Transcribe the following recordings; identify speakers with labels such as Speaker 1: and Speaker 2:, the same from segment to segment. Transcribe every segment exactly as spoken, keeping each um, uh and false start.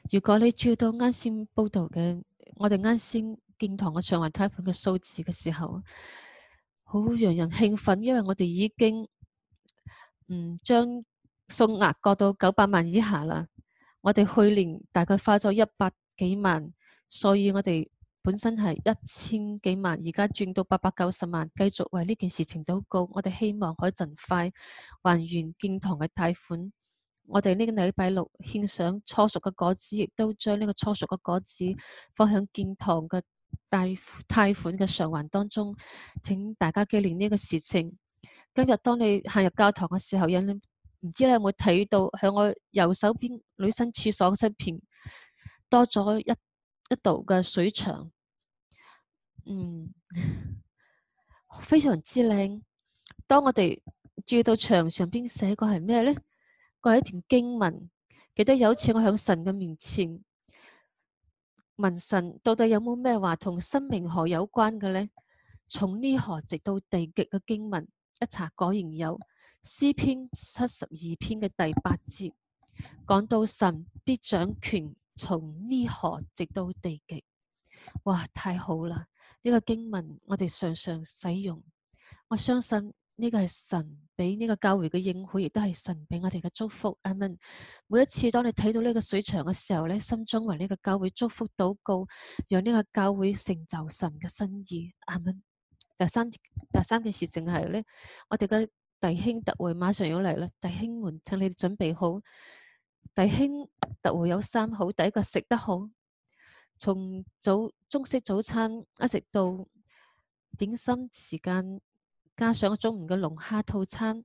Speaker 1: 如果你注意到啱先報道嘅，我哋啱先建堂嘅上環貸款嘅數字嘅時候，好讓人興奮，因為我哋已經嗯將數額降到九百萬以下啦。我哋去年大概花咗一百幾萬，所以我哋本身係一千幾萬，而家轉到八百九十萬，繼續為呢件事情禱告。我哋希望可以盡快還完建堂嘅貸款。我哋呢個禮拜六獻上初熟嘅果子，亦都將呢個初熟嘅果子放響建堂嘅貸貸款嘅償還當中。請大家紀念呢個事情。今日當你行入教堂嘅時候，有你唔知你有冇睇到，喺我右手邊女生廁所嘅側邊多咗一一道嘅水牆，嗯，非常之靚。當我哋注意到牆上邊寫個係咩呢？個係一段經文。記得有一次我喺神嘅面前問神，到底有冇咩話同生命河有關嘅呢？從呢河直到地極嘅經文一查，果然有詩篇七十二篇嘅第八節，講到神必掌權，從呢河直到地極。哇，太好啦！呢個經文我哋常常使用，我相信呢個係神俾呢個教會嘅應許，亦都係神俾我哋嘅祝福。阿門。每一次當你睇到呢個水牆嘅時候呢，心中為呢個教會祝福禱告，讓呢個教會成就神嘅心意。阿門。第三第三件事情係呢，我哋嘅弟兄特會馬上要嚟啦，弟兄們，請你哋準備好。弟兄特會有三好，第一個食得好。從早中式早餐一直到點心時間，加上中午嘅龍蝦套餐，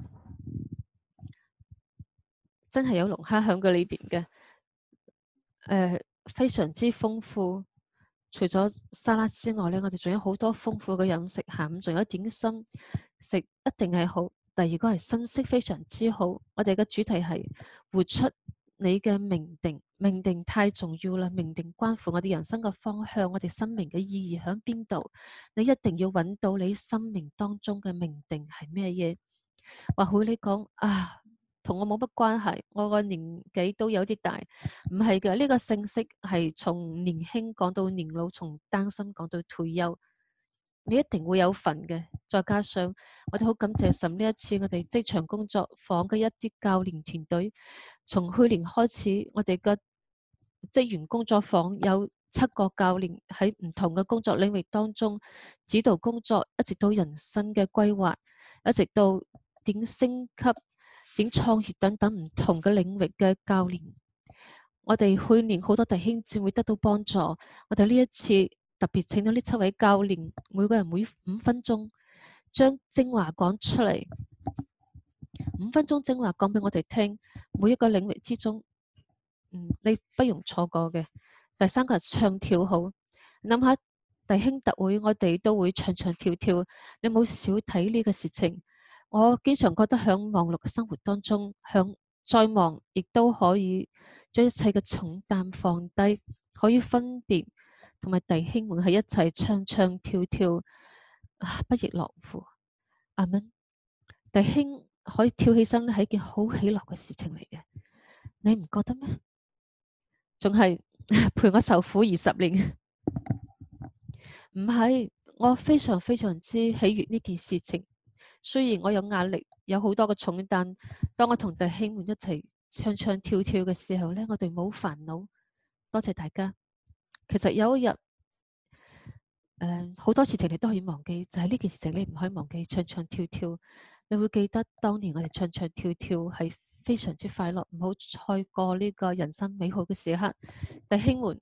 Speaker 1: 真係有龍蝦響佢裏邊嘅，誒、呃，非常之豐富。除咗沙拉之外呢，我哋仲有好多豐富嘅飲食，下午仲有點心食，一定係好。第二個係信息非常之好，我哋嘅主題係活出你嘅命定。命定太重要啦，命定關乎我哋人生嘅方向，我哋生命嘅意義喺邊度。你一定要揾到你生命當中嘅命定係咩嘢。或許你講啊，同我冇乜關係，我個年紀都有啲大。唔係嘅，呢個信息係從年輕講到年老，從單身講到退休，你一定會有份嘅。再加上我哋好感謝神，呢一次我哋職場工作坊嘅一啲教練團隊，從去年開始，我哋嘅職員工作坊有七個教練喺唔同嘅工作領域當中指導工作，一直到人生嘅規劃，一直到點升級、點創業等等唔同嘅領域嘅教練。我哋去年好多弟兄姊妹得到幫助，我哋呢一次特別請到呢七位教練，每個人每五分鐘將精華講出嚟，五分鐘精華講俾我哋聽，每一個領域之中，嗯，你不容錯過嘅。第三個係唱跳好，諗下弟兄特會，我哋都會唱唱跳跳，你冇少睇呢個事情。我經常覺得響忙碌嘅生活當中，響再忙亦都可以將一切嘅重擔放低，可以分別同埋弟兄們喺一齊唱唱跳跳，啊，不亦樂乎。阿們，弟兄可以跳起身係一件好喜樂嘅事情嚟嘅，你唔覺得咩？仲係陪我受苦二十年，唔係，我非常非常之喜悅呢件事情。雖然我有壓力，有好多嘅重擔，當我同弟兄們一齊唱唱跳跳嘅時候呢，我哋冇煩惱。多謝大家。其實有一日，誒、呃，好多事情你都可以忘記，就係、是、呢件事情你唔可以忘記，唱唱跳跳，你會記得當年我哋唱唱跳跳係非常之快樂，唔好錯過呢個人生美好嘅時刻。弟兄們，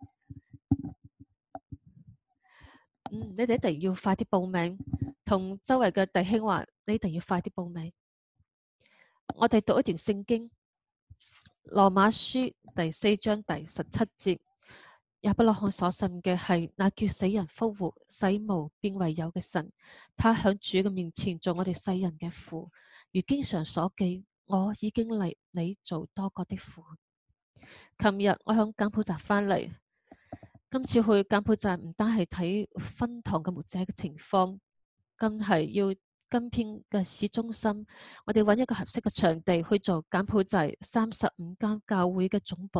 Speaker 1: 嗯，你哋一定要快啲報名，同周圍嘅弟兄話，你一定要快啲報名。我哋讀一段聖經，羅馬書第四章第十七節，亞伯拉罕所信嘅係那叫死人復活、使無變為有嘅神，他響主嘅面前做我哋世人嘅父，如經上所記，我已經嚟你做多國的父。琴日我響柬埔寨返嚟。今次去柬埔寨唔單係睇分堂嘅牧者嘅情況，更係要跟編嘅市中心，我哋揾一個合適嘅場地去做柬埔寨三十五間教會嘅總部。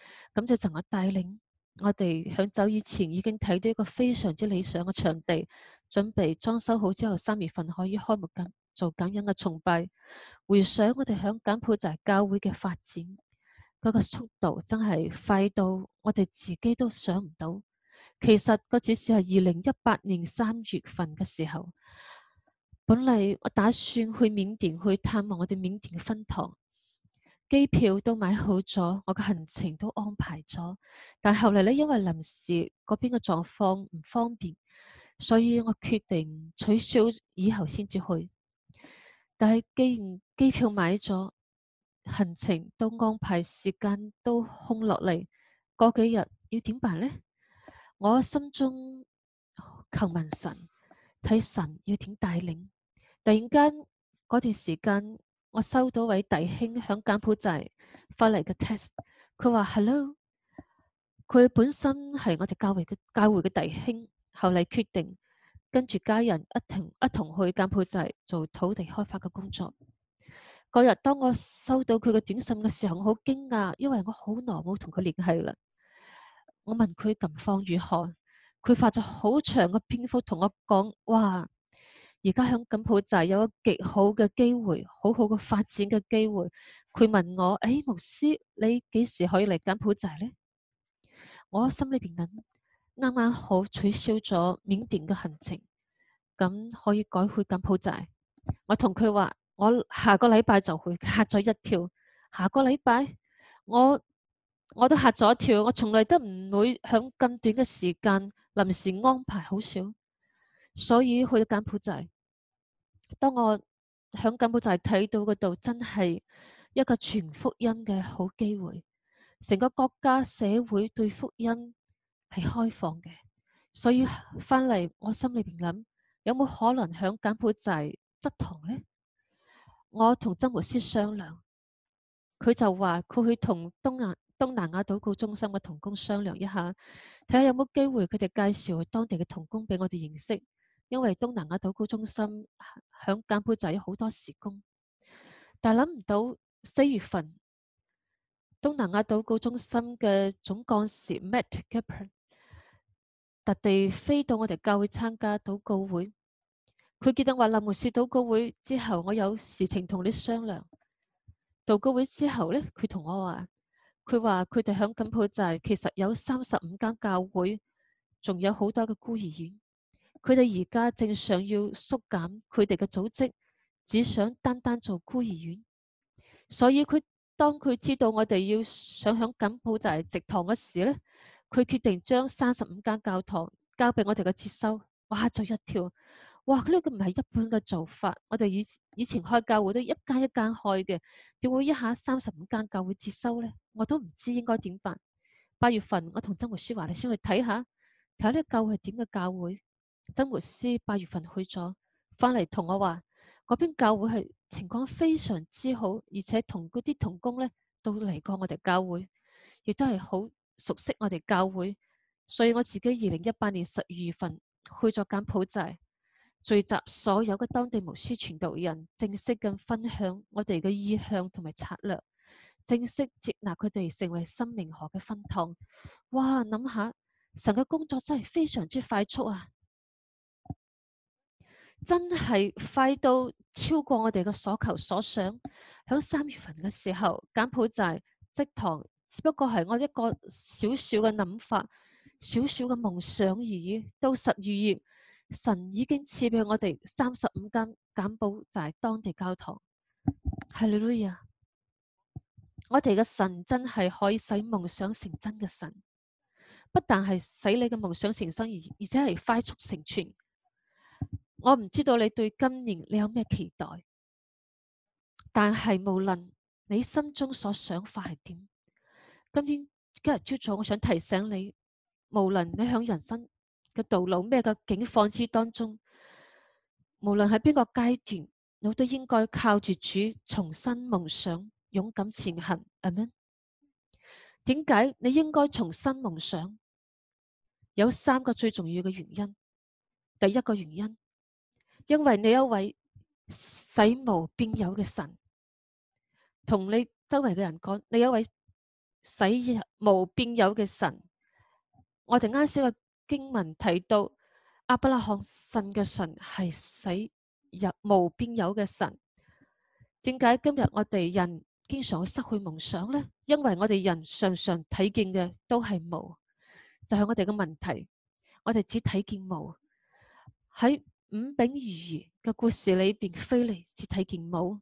Speaker 1: 感謝神嘅帶領，我哋響走以前已經睇到一個非常之理想嘅場地，準備裝修好之後，三月份可以開幕緊做感恩嘅崇拜。回想我哋響柬埔寨教會嘅發展，嗰個速度真係快到我哋自己都想唔到。其實嗰只是係二零一八年三月份嘅時候，本嚟我打算去緬甸去探望我哋緬甸嘅分堂，機票都買好咗，我嘅行程都安排咗。但後嚟呢，因為臨時嗰邊嘅狀況唔方便，所以我決定取消以後先至去。但係既然機票買咗，行程都安排，時間都空落嚟，嗰幾日要點辦呢？我心中求問神，睇神要點帶領。突然間嗰段時間，我收到位弟兄響柬埔寨發嚟嘅 text， 佢話 hello， 佢本身係我哋教會嘅教會嘅弟兄，後嚟決定跟住家人一同一同去柬埔寨做土地開發嘅工作。嗰日當我收到佢嘅短信嘅時候，我好驚訝，因為我好耐冇同佢聯繫啦。我問佢近況如何，佢發咗好長嘅篇幅同我講，哇！而家響柬埔寨有個極好嘅機會，好好嘅發展嘅機會。佢問我，誒、哎，牧師，你幾時可以嚟柬埔寨呢？我心裏邊諗，啱啱好取消咗緬甸嘅行程，咁可以改去柬埔寨。我同佢話，我下個禮拜就去，嚇咗一跳。下個禮拜，我我都嚇咗一跳。我從來都唔會響咁短嘅時間臨時安排，好少。所以去到柬埔寨，當我響柬埔寨睇到嗰度，真係一個傳福音嘅好機會。成個國家社會對福音係開放嘅，所以翻嚟我心裏邊諗，有冇可能響柬埔寨執堂呢？我同曾牧師商量，佢就話佢去同東亞東南亞禱告中心嘅同工商量一下，睇下有冇機會佢哋介紹當地嘅同工俾我哋認識。因為東南亞禱告中心響柬埔寨有好多事工，但係諗唔到四月份東南亞禱告中心嘅總幹事 Matt Gepper 特地飛到我哋教會參加禱告會。佢記得話林牧師禱告會之後，我有事情同你商量。禱告會之後呢，佢同我話，佢話佢哋響柬埔寨其實有三十五間教會，仲有好多嘅孤兒院。佢哋而家正想要縮減佢哋嘅組織，只想單單做孤兒院。所以佢當佢知道我哋要想響柬埔寨植堂嘅時呢，佢決定將三十五間教堂交俾我哋嘅接收。哇！嚇咗一跳，哇！呢個唔係一般嘅做法。我哋以以前開教會都一間一間開嘅，點會一下三十五間教會接收呢？我都唔知應該點辦。八月份我同曾牧師話，你先去睇下，睇下呢個教會係點嘅教會。曾牧師八月份去咗，翻嚟同我話嗰邊教會係情況非常之好，而且同嗰啲同工呢都嚟過我哋教會，亦都係好熟悉我哋教會。所以我自己二零一八年十二月份去咗柬埔寨，聚集所有嘅當地牧師傳道人，正式咁分享我哋嘅意向同埋策略，正式接納佢哋成為生命河嘅分堂。哇！諗下神嘅工作真係非常之快速啊！真係快到超過我哋嘅所求所想。響三月份嘅時候，柬埔寨職堂只不過係我一個小小嘅諗法，小小嘅夢想而已。到十二月，神已經賜俾我哋三十五間柬埔寨當地教堂。哈利路亞！我哋嘅神真係可以使夢想成真嘅神，不但係使你嘅夢想成真，而而且係快速成全。我唔知道你對今年你有咩期待，但係無論你心中所想法係點，今天今日朝早我想提醒你，無論你響人生嘅道路咩嘅境況之當中，無論喺邊個階段，你都應該靠住主重新夢想，勇敢前行。阿們。點解你應該重新夢想？有三個最重要嘅原因。第一個原因，因為你有一位使無變有嘅神，同你周圍嘅人講，你有一位使無變有嘅神。我哋啱先嘅經文提到亞伯拉罕信嘅神係使入無變有嘅神。點解今日我哋人經常會失去夢想呢？因為我哋人常常睇見嘅都係無，就係我哋嘅問題。我哋只睇見無。喺五餅二魚嘅故事裏邊，腓利只睇見無。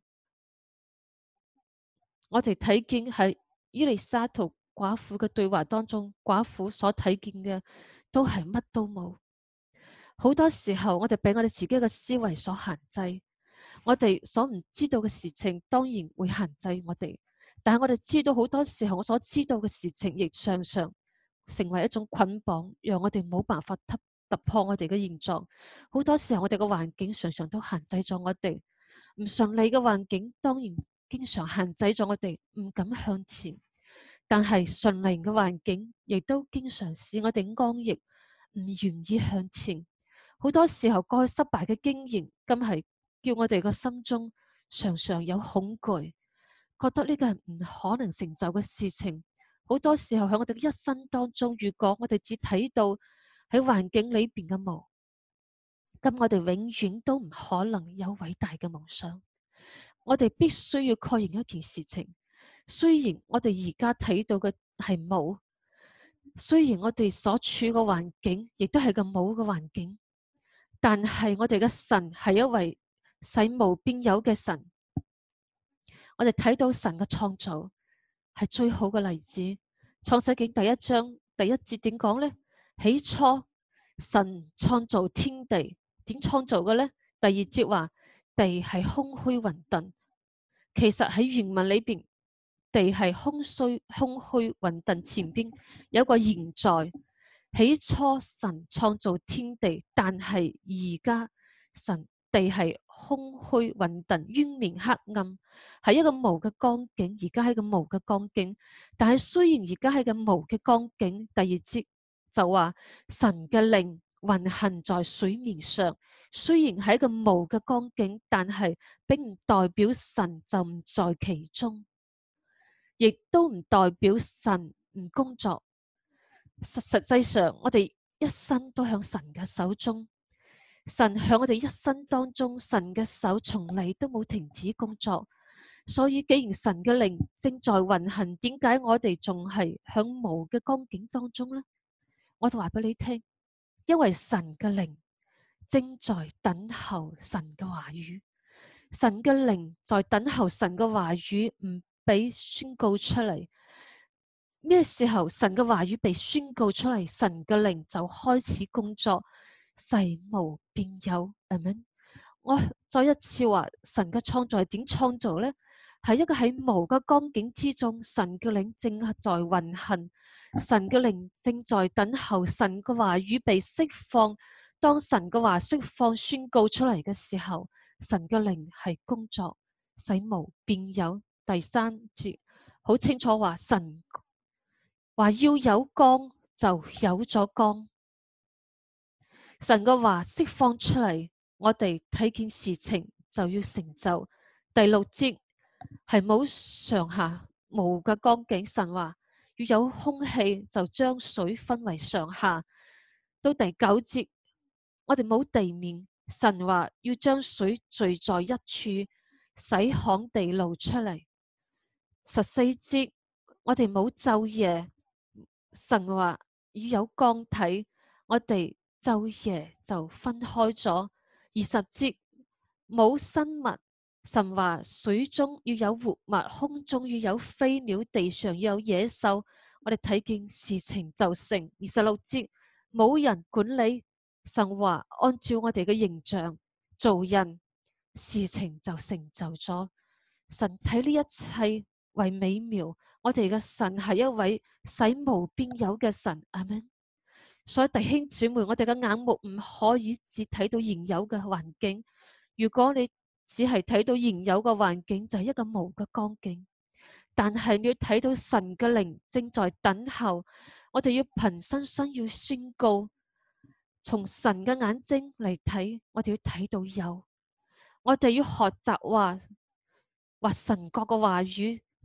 Speaker 1: 我哋睇見喺伊麗莎同寡婦嘅對話當中，寡婦所睇見嘅都係乜都冇。好多時候我哋俾我哋自己嘅思維所限制，我哋所唔知道嘅事情當然會限制我哋，但係我哋知道好多時候我所知道嘅事情亦常常成為一種捆綁，讓我哋冇辦法突突破我哋嘅現狀。好多時候我哋嘅環境常常都限制咗我哋，唔順利嘅環境當然經常限制咗我哋唔敢向前，但係順利嘅環境亦都經常使我哋安逸，唔願意向前。好多時候過去失敗嘅經驗，今係叫我哋個心中常常有恐懼，覺得呢個係唔可能成就嘅事情。好多時候喺我哋嘅一生當中，如果我哋只睇到喺環境裏邊嘅無，咁我哋永遠都唔可能有偉大嘅夢想。我哋必須要確認一件事情，雖然我哋而家睇到嘅係冇，雖然我哋所處嘅環境亦都係個冇嘅環境，但係我哋嘅神係一位使無變有嘅神。我哋睇到神嘅創造係最好嘅例子。創世紀第一章第一節點講呢？起初神創造天地，點創造嘅呢？第二節話地係空虛混沌。其實喺原文裏邊，地係空虛空虛混沌，前邊有個現在。起初神創造天地，但係而家神地係空虛混沌，淵面黑暗，係一個無嘅光景。而家係個無嘅光景，但係雖然而家係個無嘅光景，第二節就話神嘅靈運行在水面上。雖然係一個無嘅光景，但係並唔代表神就唔在其中，亦都唔代表神唔工作。實實際上，我哋一生都喺神嘅手中。神喺我哋一生當中，神嘅手從嚟都冇停止工作。所以，既然神嘅靈正在運行，點解我哋仲係喺無嘅光景當中呢？我就話俾你聽，因為神嘅靈正在等候神嘅話語。神嘅靈在等候神嘅話語，唔俾宣告出嚟。咩時候神嘅話語被宣告出嚟，神嘅靈就開始工作，使無變有。阿們。我再一次話，神嘅創造係點創造呢？係一個喺無嘅光景之中，神嘅靈正在運行，神嘅靈正在等候神嘅話語被釋放。當神嘅話釋放宣告出嚟嘅時候，神嘅靈係工作，使無變有。第三節好清楚話，神話要有光就有咗光。神嘅話釋放出嚟，我哋睇見事情就要成就。第六節係冇上下無嘅光景，神話要有空氣就將水分為上下。到第九節我哋冇地面，神話要將水聚在一處，使旱地露出嚟。十四節我哋冇晝夜，神話要有光體，我哋晝夜就分開咗。二十節冇生物，神話水中要有活物，空中要有飛鳥，地上要有野獸，我哋睇見事情就成。二十六節冇人管理，神話按照我哋嘅形象做人，事情就成就咗。神睇呢一切為美妙，我哋嘅神係一位使無變有嘅神。阿們。所以弟兄姊妹，我哋嘅眼目唔可以只睇到現有嘅環境。如果你只係睇到現有嘅環境，就係一個無嘅光景。但係你要睇到神嘅靈正在等候，我哋要憑信心要宣告，從神嘅眼睛嚟睇，我哋要睇到有，我哋要學習話話神國嘅話語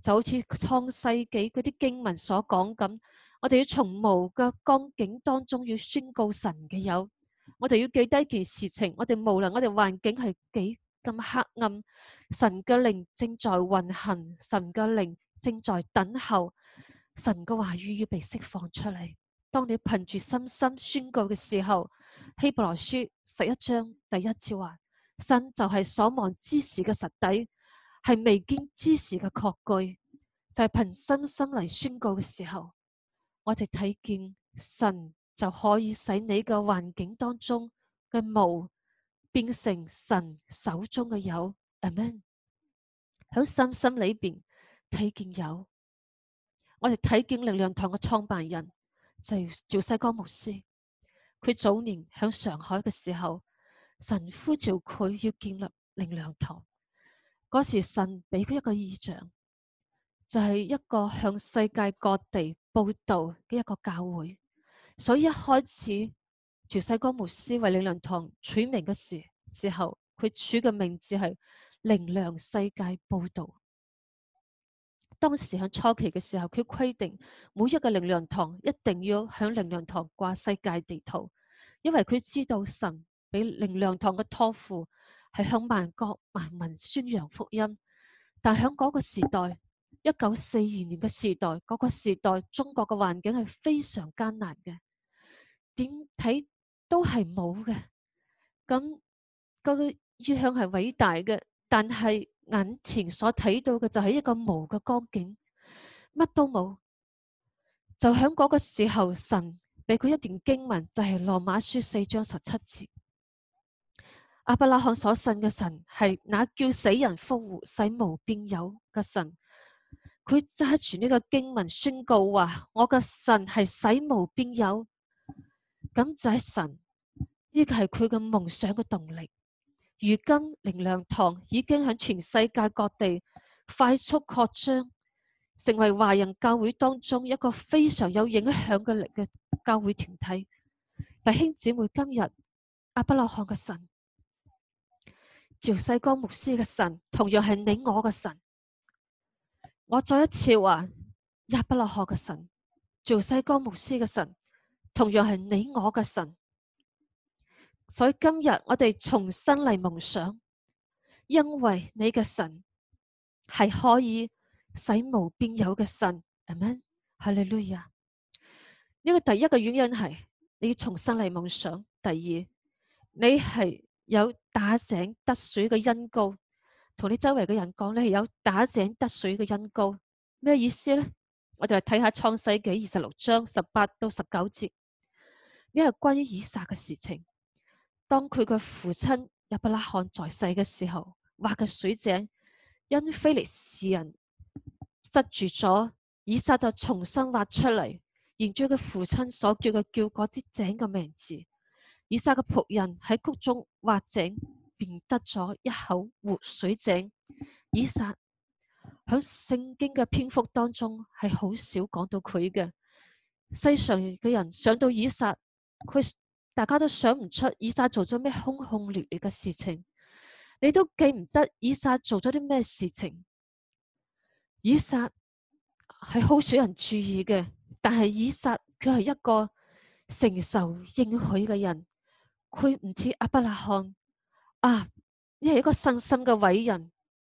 Speaker 1: 就好似創世紀嗰啲經文所講咁，我哋要從無嘅光景當中要宣告神嘅有。我哋要記得一件事情，我哋無論我哋環境係幾咁黑暗，神嘅靈正在運行，神嘅靈正在等候，神嘅話語要被釋放出嚟。當你憑住信心宣告嘅時候，希伯來書十一章第一節話，神就係所望之事嘅實底，係未見之事嘅確據。就係憑信心嚟宣告嘅時候，我哋睇見神就可以使你嘅環境當中嘅無變成神手中嘅有。Amen。喺信心裏邊睇見有，我哋睇見靈糧堂嘅創辦人就係趙世光牧師。佢早年喺上海嘅時候，神呼召佢要建立靈糧堂。嗰時神俾佢一個意象，就係一個向世界各地佈道嘅一個教會。所以一開始趙世光牧師為靈糧堂取名嘅時時候，佢取嘅名字係靈糧世界佈道。當時喺初期嘅時候，佢規定每一個靈糧堂一定要喺靈糧堂掛世界地圖，因為佢知道神俾靈糧堂嘅託付係向萬國萬民宣揚福音。但喺嗰個時代，一九四二年嘅時代，嗰、那個時代中國嘅環境係非常艱難嘅，點睇都係冇嘅。咁、那個意向係偉大嘅，但係眼前所睇到嘅就係一個無嘅光景，乜都冇。就喺嗰個時候，神俾佢一段經文，就係、是、羅馬書四章十七節。亞伯拉罕所信嘅神係那叫死人復活、使無變有嘅神。佢揸住呢個經文宣告話：我嘅神係使無變有。咁就係神，呢個係佢嘅夢想嘅動力。如今靈糧堂已經喺全世界各地快速擴張，成為華人教會當中一個非常有影響嘅力嘅教會團體。弟兄姊妹，今日亞伯拉罕嘅神、趙世光牧師嘅神，同樣係你我嘅神。我再一次話，亞伯拉罕嘅神、趙世光牧師嘅神，同樣係你我嘅神。所以今日我哋重新嚟夢想，因為你嘅神係可以使無變有嘅神。阿們，哈利路亞。呢個第一個原因係你要重新嚟夢想。第二，你係有打井得水嘅恩膏，同你周圍嘅人講，你係有打井得水嘅恩膏。咩意思呢？我哋嚟睇下創世紀二十六章十八到十九節，呢係關於以撒嘅事情。當佢嘅父親亞伯拉罕在世嘅時候，挖嘅水井因非利士人塞住咗，以撒就重新挖出嚟，沿住佢父親所叫嘅叫嗰啲井嘅名字。以撒嘅僕人喺谷中挖井，便得咗一口活水井。以撒喺聖經嘅篇幅當中係好少講到佢嘅。世上嘅人想到以撒，佢大家都想唔出以撒做咗咩轟轟烈烈嘅事情，你都記唔得以撒做咗啲咩事情。以撒係好少人注意嘅，但係以撒佢係一個承受應許嘅人。佢唔似亞伯拉罕啊，呢係一個信心嘅偉人，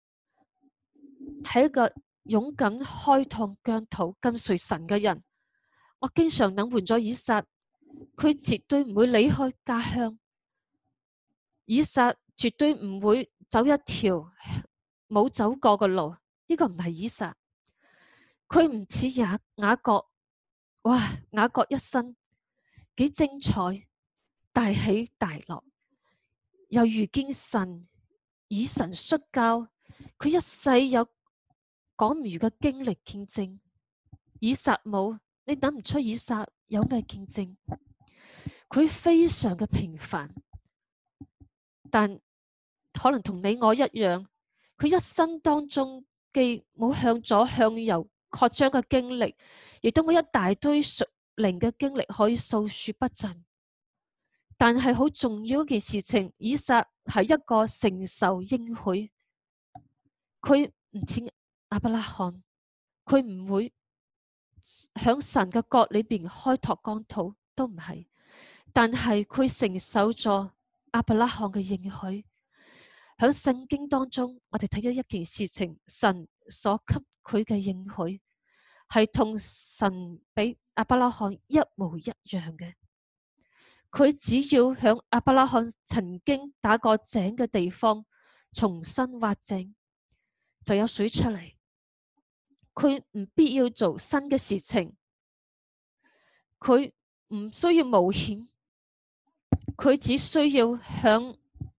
Speaker 1: 係一個勇敢開拓疆土跟隨神嘅人。我經常諗換咗以撒，佢絕對唔會離開家鄉。以撒絕對唔會走一條冇走過嘅路，呢、這個唔係以撒。佢唔似雅雅各，哇！雅各一生幾精彩，大起大落，又遇見神，以神摔跤，佢一世有講唔完嘅經歷見證。以撒冇，你諗唔出以撒有咩見證？佢非常嘅平凡，但可能同你我一樣，佢一生當中既冇向左向右擴張嘅經歷，亦都冇一大堆屬靈嘅經歷可以訴說不盡。但係好重要一件事情，以撒係一個承受應許，佢唔似亞伯拉罕， 佢唔會響神嘅國裏邊開拓疆土，都唔係。但係佢承受咗亞伯拉罕嘅應許。響聖經當中，我哋睇咗一件事情，神所給佢嘅應許係同神俾亞伯拉罕一模一樣嘅。佢只要響亞伯拉罕曾經打過井嘅地方重新挖井，就有水出嚟。佢唔必要做新嘅事情，佢唔需要冒險，佢只需要響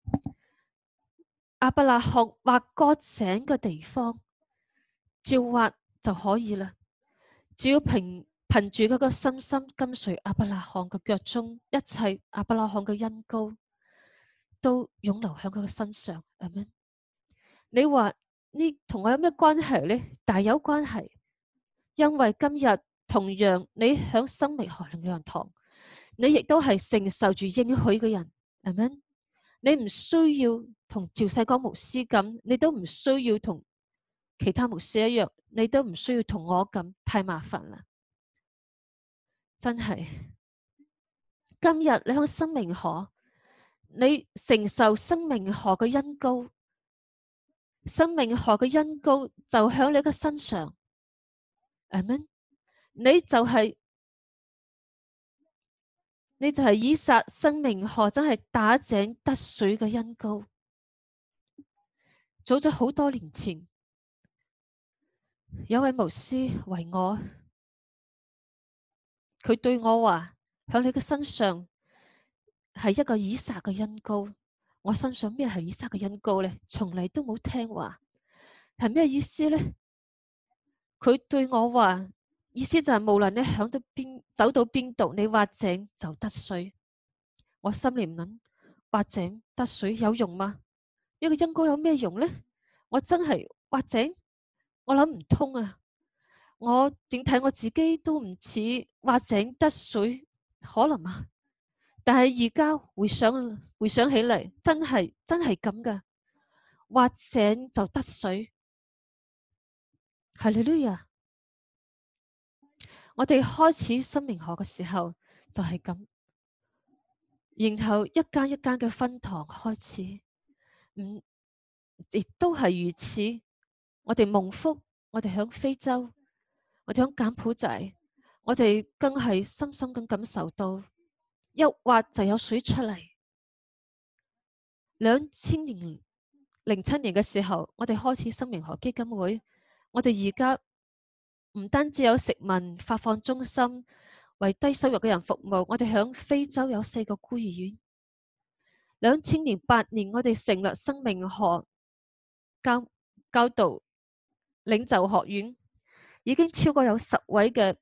Speaker 1: 亞伯拉罕挖過井嘅地方照挖就可以啦。只要憑憑住嗰個深深跟隨亞伯拉罕嘅腳蹤，一切亞伯拉罕嘅恩膏都湧流響佢嘅身上。阿們，你話呢同我有咩關係呢？大有關係，因為今日同樣你響生命河靈糧堂，你亦都係承受住應許嘅人。阿們，你唔需要同趙世光牧師咁，你都唔需要同其他牧師一樣，你都唔需要同我咁，太麻煩啦。真係，今日你響生命河，你承受生命河嘅恩膏，生命河嘅恩膏就響你嘅身上。阿們，你就係、是、你就係以撒生命河真係打井得水嘅恩膏。早咗好多年前，有位牧師為我，佢對我話：響你嘅身上係一個以撒嘅恩膏。我心想咩係以撒嘅恩膏呢？從嚟都冇聽話，係咩意思呢？佢對我話，意思就係無論你響到邊走到邊度，你挖井就得水。我心裏唔諗，挖井得水有用嗎？呢個恩膏有咩用呢？我真係挖井，我諗唔通啊！我點睇我自己都唔似挖井得水，可能啊？但係而家回想回想起嚟，真係真係咁噶，挖井就得水。哈利路亞！我哋開始生命河嘅時候就係咁，然後一間一間嘅分堂開始，嗯，亦都係如此。我哋蒙福，我哋響非洲，我哋響柬埔寨，我哋更係深深咁感受到，一挖就有水出嚟。兩千年零七年嘅時候，我哋開始生命河基金會，我哋而家唔單止有食物發放中心，為低收入嘅人服務，我哋響非洲有四個孤兒院。兩千年八年，我哋成立生命河教教導領袖學院，已經超過有十位嘅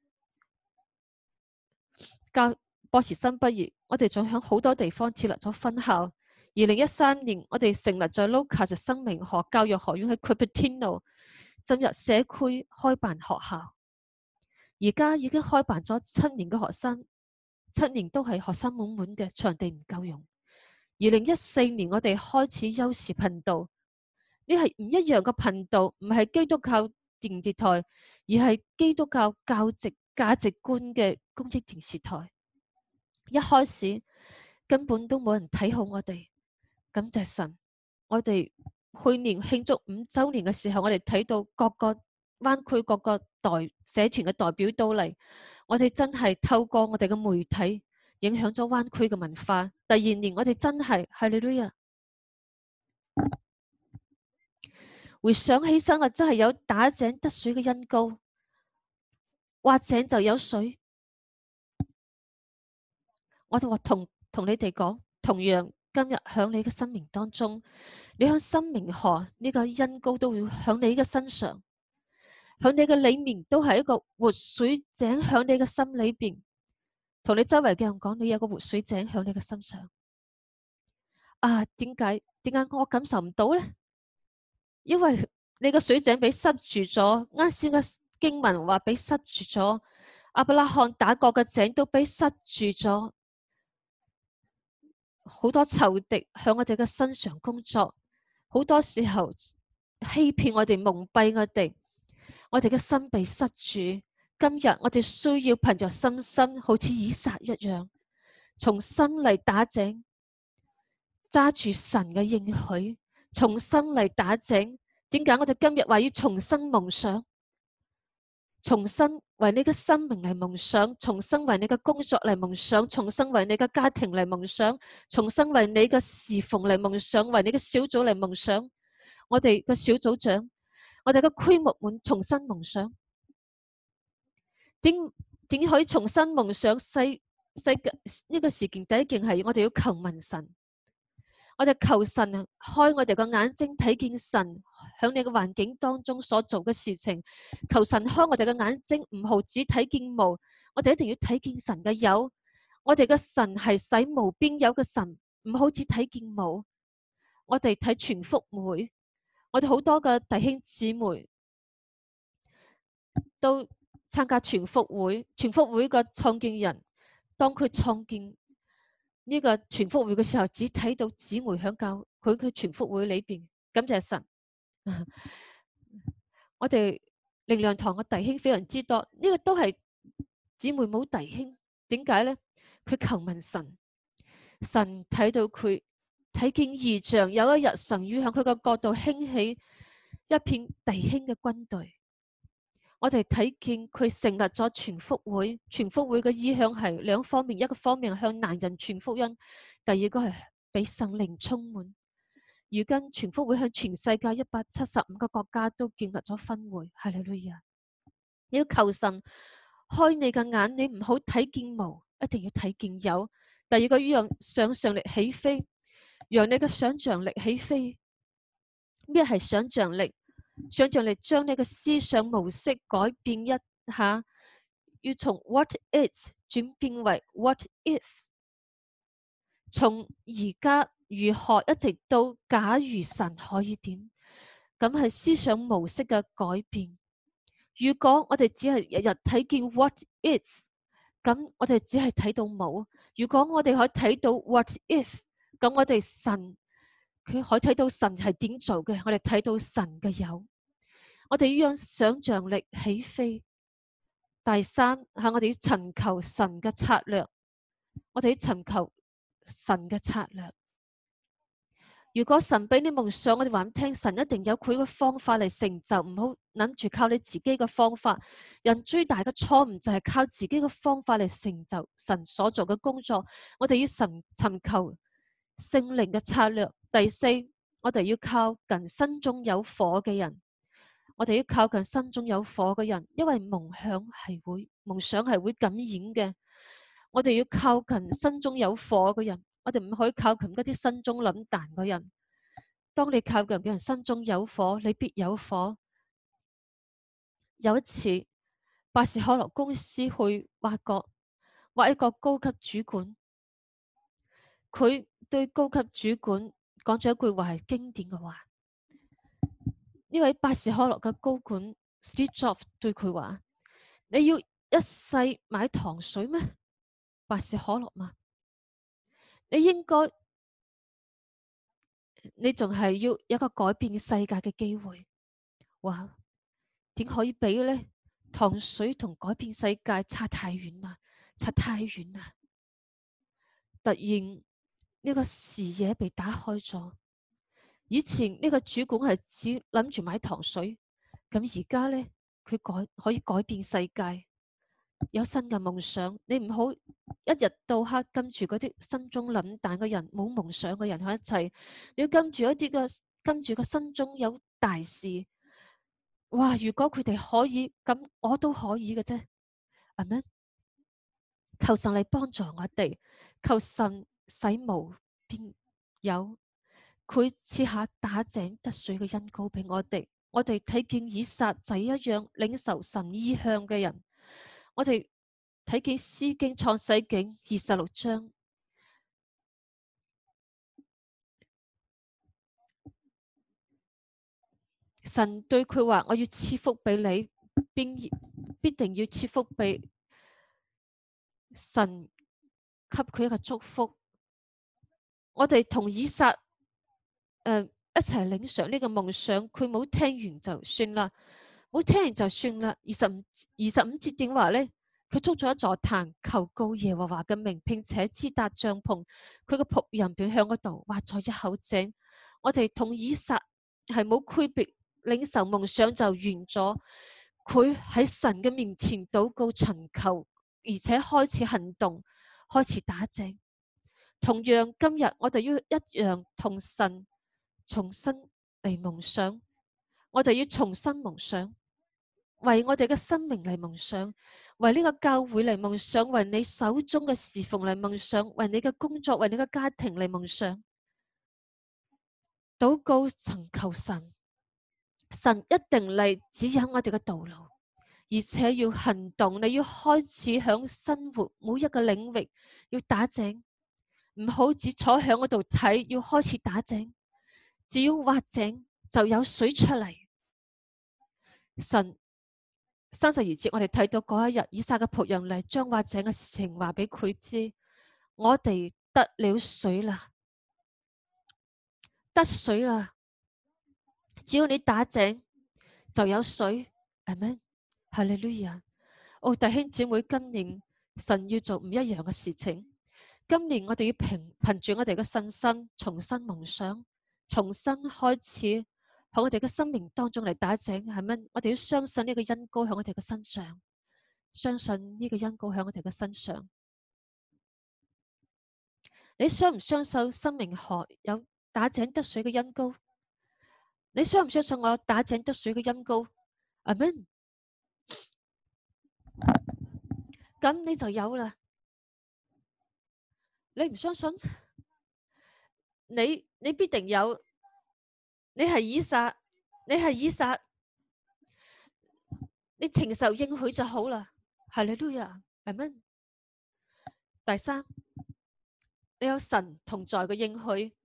Speaker 1: 教博士生畢業。我哋仲響好多地方設立咗分校。二零一三年，我哋成立咗 Lucas 生命河教育學院喺 Cupertino 進入社區開辦學校。而家已經開辦咗七年嘅學生，七年都係學生滿滿嘅，場地唔夠用。二零一四年，我哋開始優視頻道，呢係唔一樣嘅頻道，唔係基督教電視台，而係基督教教值價值觀嘅公益電視台。一開始根本都冇人睇好我哋，感謝神。我哋去年慶祝五周年嘅時候，我哋睇到各個灣區各個代社團嘅代表都嚟，我哋真係透過我哋嘅媒體影響咗灣區嘅文化。第二年我哋真係哈利路亞，回想起身我真係有打井得水嘅恩膏，挖井就有水。我哋話同同你哋講，同樣今日響你嘅生命當中，你響生命河呢個恩膏都會響你嘅身上，響你嘅裏面都係一個活水井，響你嘅心裏邊。同你周圍嘅人講，你有個活水井響你嘅身上。啊，點解點解我感受唔到呢？因為你個水井俾塞住咗。啱先嘅經文話俾塞住咗，亞伯拉罕打過嘅井都俾塞住咗。好多仇敵響我哋嘅身上工作，好多時候欺騙我哋、蒙蔽我哋。 我哋嘅心被塞住。今日我哋需要憑着信心，好似以撒一樣，從心嚟打井，揸住神嘅應許，從心嚟打井。點解我哋今日話要重新夢想？重新為你嘅生命嚟夢想，重新為你嘅工作嚟夢想，重新為你嘅家庭嚟夢想，重新為你嘅侍奉嚟夢想，為你嘅小組嚟夢想。我哋嘅小組長，我哋嘅區牧們重新夢想。點點可以重新夢想？世世界呢個事件第一件係我哋要求問神。我哋求神開我哋個眼睛，睇見神響你嘅環境當中所做嘅事情。求神開我哋嘅眼睛，唔好只睇見無，我哋一定要睇見神嘅有。我哋嘅神係使無邊有嘅神，唔好只睇見無。我哋睇全福會，我哋好多嘅弟兄姊妹都參加全福會。全福會嘅創建人，當佢創建呢個全福會嘅時候，只睇到姊妹響教佢佢全福會裏邊，感謝神。我哋靈糧堂嘅弟兄非常之多，呢、這個都係姊妹冇弟兄。點解呢？佢求問神，神睇到佢睇見異象，有一日神要向佢個角度興起一片弟兄嘅軍隊。我哋睇見佢成立咗全福會，全福會嘅意向係兩方面，一個方面向男人傳福音，第二個係俾聖靈充滿。如今全福會向全世界一百七十五個國家都建立咗分會，哈利路亞！你要求神開你嘅眼，你唔好睇見無，一定要睇見有。第二個要讓想象力起飛，讓你嘅想象力起飛。咩係想象力？想象力將你嘅思想模式改變一下，要從 what is 轉變為 what if， 從而家如何一直到假如神可以點，咁係思想模式嘅改變。如果我哋只係日日睇見 what is， 咁我哋只係睇到冇。如果我哋可以睇到 what if， 咁我哋神佢可以睇到神係點做嘅，我哋睇到神嘅有。我哋要讓想象力起飛。第三係我哋要尋求神嘅策略，我哋要尋求神嘅策略。如果神俾你夢想，我哋話唔聽，神一定有佢嘅方法嚟成就，唔好諗住靠你自己嘅方法。人最大嘅錯誤就係靠自己嘅方法嚟成就神所做嘅工作。我哋要神尋求聖靈嘅策略。第四，我哋要靠近心中有火嘅人。我哋要靠近心中有火嘅人，因為夢想係會夢想係會感染嘅。我哋要靠近心中有火嘅人，我哋唔可以靠近嗰啲心中冷淡嘅人。當你靠近嘅人心中有火，你必有火。有一次，百事可樂公司去挖角，挖一個高級主管，佢對高級主管講咗一句話係經典嘅話。呢位百事可樂嘅高管 Steve Jobs 對佢話：你要一世買糖水咩？百事可樂嘛，你應該，你仲係要有一個改變世界嘅機會。哇，點可以比呢？糖水同改變世界差太遠啦，差太遠啦！突然呢個視野被打開咗。以前呢個主管係只諗住買糖水，咁而家呢，佢改可以改變世界，有新嘅夢想。你唔好一日到黑跟住嗰啲心中冷淡嘅人、冇夢想嘅人喺一齊，你要跟住一啲嘅跟住個心中有大事。哇！如果佢哋可以，咁我都可以嘅啫。阿們，求神嚟幫助我哋，求神使無邊有。佢賜下打井得水嘅恩膏俾我哋，我哋睇見以撒仔一樣領受神意向嘅人。我哋睇見詩經創世紀二十六章，神對佢話：我要賜福俾你，並必定要賜福俾神，給佢一個祝福。我哋同以撒誒、呃、一齊領上呢個夢想，佢冇聽完就算啦。 冇聽完就算啦。二十五二十五節點話咧？佢築咗一座壇，求告耶和華嘅名，並且支搭帳篷。佢個僕人便向嗰度挖咗一口井。我哋同以撒係冇區別，領受夢想就完咗。佢喺神嘅面前禱告尋求，而且開始行動，開始打井。同樣今日我哋要一樣同神重新嚟夢想，我哋要重新夢想，為我哋嘅生命嚟夢想，為呢個教會嚟夢想，為你手中嘅侍奉嚟夢想，為你嘅工作，為你嘅家庭嚟夢想。禱告尋求神，神一定嚟指引我哋嘅道路，而且要行動。你要開始響生活每一個領域要打井，唔好只坐響嗰度睇，要開始打井。只要挖井就有水出嚟。神三十二節，我哋睇到嗰一日，以撒嘅僕人嚟將挖井嘅事情話俾佢知，我哋得了水啦，得水啦。只要你打井就有水，阿們，哈利路亞。哦，弟兄姊妹，今年神要做唔一樣嘅事情。今年我哋要憑憑住我哋嘅信心，重新夢想，重新開始喺我哋嘅生命當中嚟打井，係咪？我哋要相信呢個恩膏喺我哋嘅身上，相信呢個恩膏喺我哋嘅身上。你相唔相信生命河有打井得水嘅恩膏？你相唔相信我打井得水嘅恩膏？阿們，咁你就有啦。你唔相信？你你必定有。你係以撒，你係以撒，你承受應許就好啦。哈利路亞，阿們。第三，你有神同在嘅應許。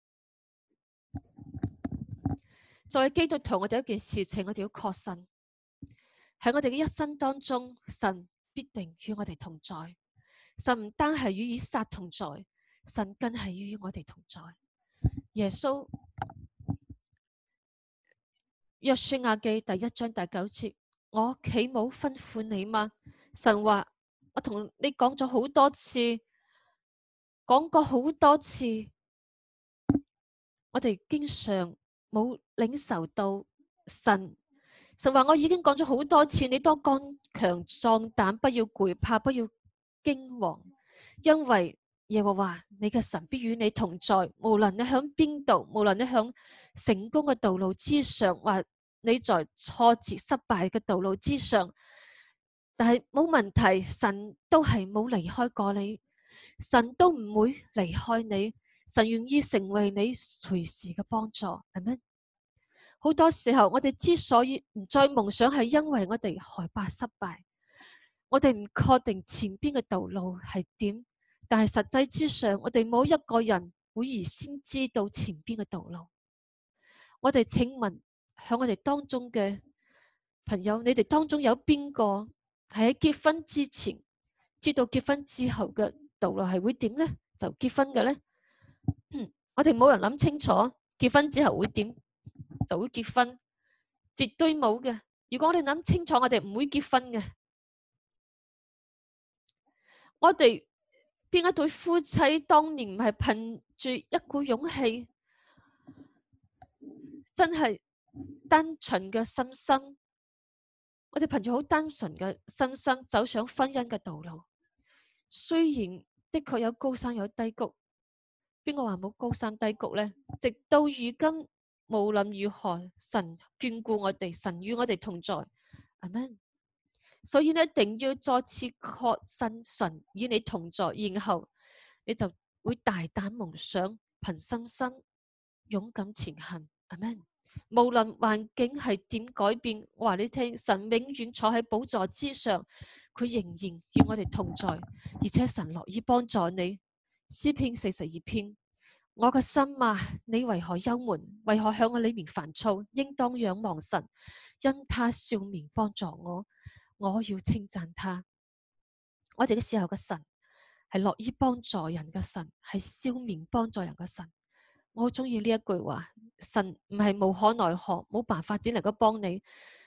Speaker 1: 在基督徒，我哋一件事情，我哋要確信，喺我哋嘅一生當中，神必定與我哋同在。神唔單係與以撒同在，神更係與我哋同在。耶穌約書亞記第一章第九節，我豈冇吩咐你嗎？神話我同你講咗好多次，講過好多次，我哋經常冇領受到神。神話我已經講咗好多次，你當剛強壯膽，不要懼怕，不要驚惶，因為耶和華你嘅神必與你同在，無論你響邊度，無論你響成功嘅道路之上，或你在挫折失敗嘅道路之上，但係冇問題，神都係冇離開過你，神都唔會離開你，神願意成為你隨時嘅幫助，係咪？好多時候我哋之所以唔再夢想，係因為我哋害怕失敗，我哋唔確定前邊嘅道路係點，但係實際之上，我哋冇一個人會而先知道前邊嘅道路。我哋請問喺我哋當中嘅朋友，你哋當中有邊個係喺結婚之前知道結婚之後嘅道路係會點呢？就結婚嘅呢？我哋冇人諗清楚結婚之後會點就會結婚，絕對冇嘅。如果我哋諗清楚，我哋唔會結婚嘅。我哋邊一對夫妻當年唔係憑住一股勇氣，真係單純嘅心心，我哋憑住好單純嘅心心走上婚姻嘅道路。雖然的確有高山有低谷，邊個話冇高山低谷呢？直到如今，無論如何，神眷顧我哋，神與我哋同在，阿們。所以你一定要再次確信神與你同在，然後你就會大膽夢想，憑信心勇敢前行，阿們。無論環境係點改變，我話你聽，神永遠坐喺寶座之上，佢仍然與我哋同在，而且神樂意幫助你。詩篇四十二篇，我個心啊，你為何憂悶？為何向我裏面煩躁？應當仰望神，因他笑面幫助我。我要稱讚他。我哋嘅時候嘅神係樂意幫助人嘅神，係笑面幫助人嘅神。我好中意呢一句話，神唔係無可奈何，冇辦法只能夠幫你，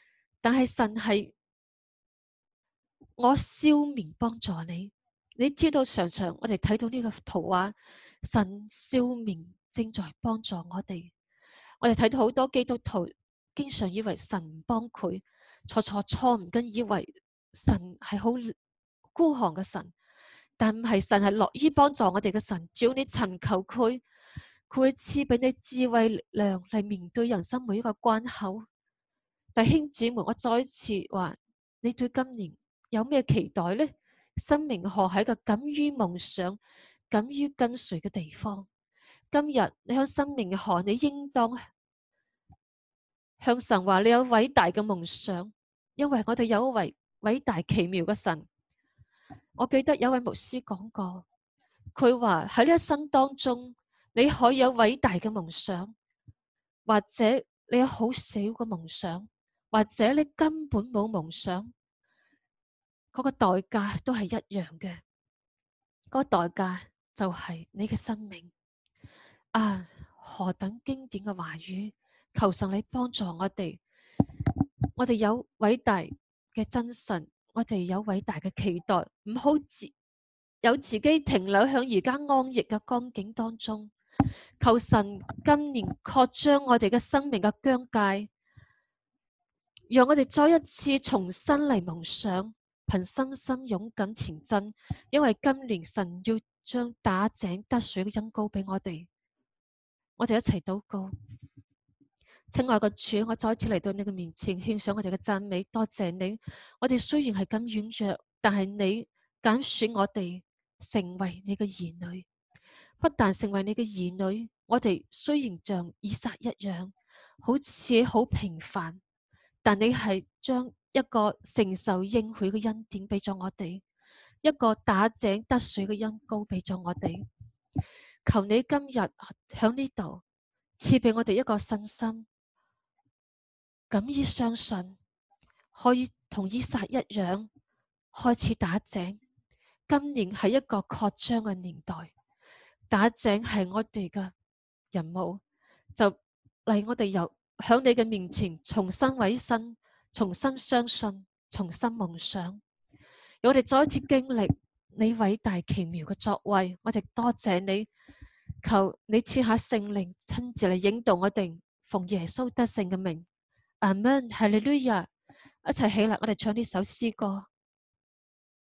Speaker 1: 但係神係我笑面幫助你。你知道常常我哋睇到呢個圖畫，神笑面正在幫助我哋。我哋睇到好多基督徒經常以為神唔幫佢，錯錯錯誤咁以為神係好孤寒嘅神，但唔係，神係樂於幫助我哋嘅神。只要你尋求佢，佢會賜俾你智慧力量嚟面對人生每一個關口。弟兄姊妹，我再一次話，你對今年有咩期待呢？生命河係一個敢於夢想、敢於跟隨嘅地方。今日你向生命河，你應當向神話你有偉大嘅夢想，因為我哋有一位偉大奇妙嘅神。我記得有位牧師講過，佢話喺呢一生當中，你可以有偉大嘅夢想，或者你有好少嘅夢想，或者你根本冇夢想，嗰個代價都係一樣嘅。嗰個代價就係你嘅生命。啊，何等經典嘅話語！求神你幫助我哋，我哋有偉大嘅真神，我哋有偉大嘅期待，唔好自有自己停留響而家安逸嘅光景當中。求神今年擴張我哋嘅生命嘅疆界，讓我哋再一次重新嚟夢想，憑信心勇敢前進。因為今年神要將打井得水嘅恩膏俾我哋，我哋一齊禱告。親愛嘅主，我再一次嚟到你嘅面前，獻上我哋嘅讚美，多謝你。我哋雖然係咁軟弱，但係你揀選我哋成為你嘅兒女。不但成為你嘅兒女，我哋雖然像以撒一樣，好似好平凡，但你係將一個承受應許嘅恩典俾咗我哋，一個打井得水嘅恩膏俾咗我哋。求你今日響呢度賜俾我哋一個信心，敢於相信，可以同以撒一樣開始打井。今年係一個擴張嘅年代，打井係我哋嘅任務，就嚟我哋由響你嘅面前重新委身，重新相信，重新夢想。讓我哋再一次經歷你偉大奇妙嘅作為。我哋多謝你，求你賜下聖靈親自嚟引導我哋，奉耶穌得勝嘅名。阿門，哈利路亞！一齊起嚟，我哋唱呢首詩歌。